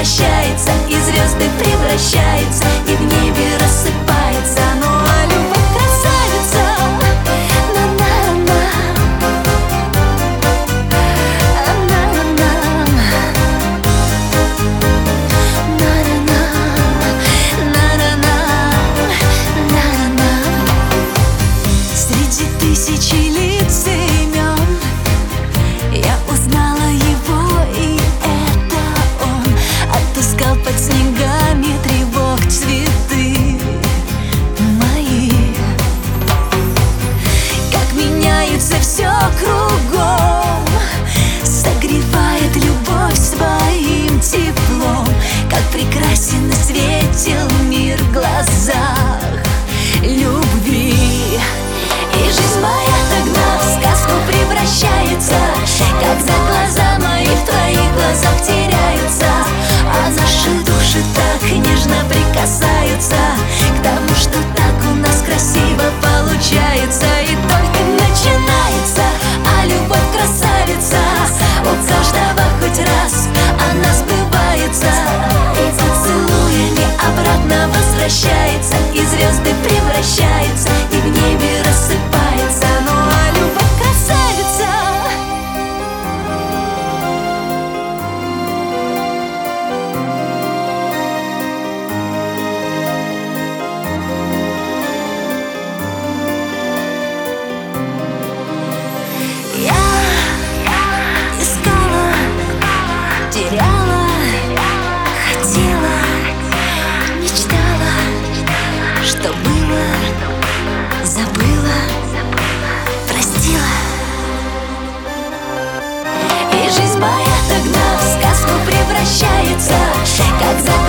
превращается, и звезды превращаются, и в небе рассыпается. Ну а любовь красавица, на-на-на, на-на-на, на-на-на, на-на-на, на-на-на. Среди тысячи лиц и имен я узнала его, и это он. Отпускал под снегами тревог цветы мои. Как меняется все кругом, согревает любовь своим теплом. Как прекрасен и светел мир в глазах любви. И жизнь моя тогда в сказку превращается, когда глаза мои в твоих глазах теряются, а наши души так нежно прикасаются к тому, что так у нас красиво получается. И только начинается, а любовь красавица у каждого хоть раз она сбывается, и поцелуями обратно возвращается, и звезды превращаются, и в небе рассыпается. Ну а любовь красавица, теряла, хотела, мечтала, что было, забыла, простила. И жизнь моя тогда в сказку превращается, как за